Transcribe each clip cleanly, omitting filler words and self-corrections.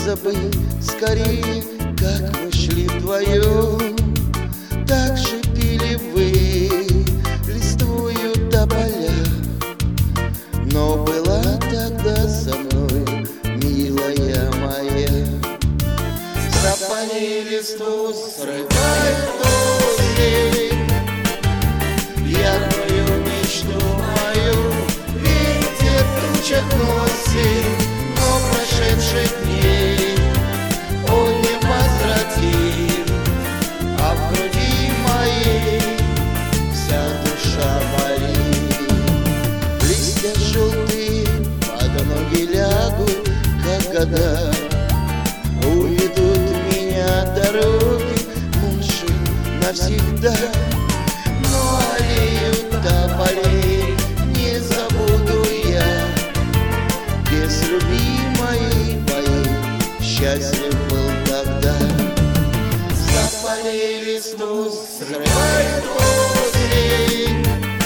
забыть скорее, как мы шли вдвоем. Так же пили вы листвою тополя, но была тогда со мной, милая моя. Запали листву, срывает осень, яркую мечту мою ветер в тучах носит, но прошедших дней он не возвратит, а в груди моей вся душа болит. Листья желтые под ноги лягут, как года, уведут меня дороги, может, навсегда. Но аллею тополей не забуду я, без любимой моей счастлив был тогда. Запали листву, срывает осень,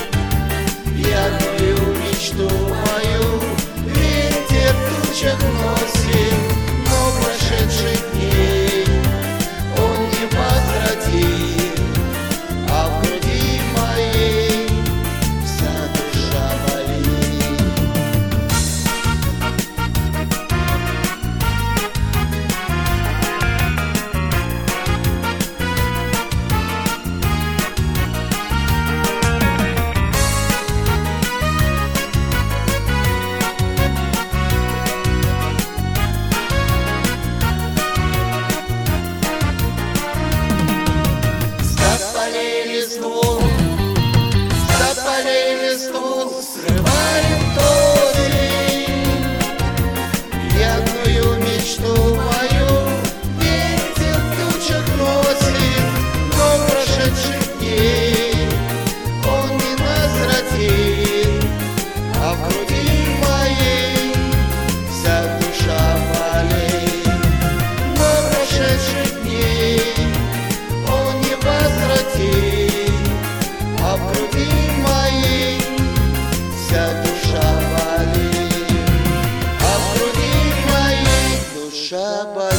яркую мечту мою ветер в тучах носит, но прошедших дней он не возвратит, а в груди моей вся душа болит. Запали листву, срывает осень, яркую мечту мою ветер в тучах носит, но прошедших дней он не возвратит, а в груди моей вся душа болит. Но прошедших дней он не возвратит, а в груди моей вся душа болит, а в груди моей душа болит.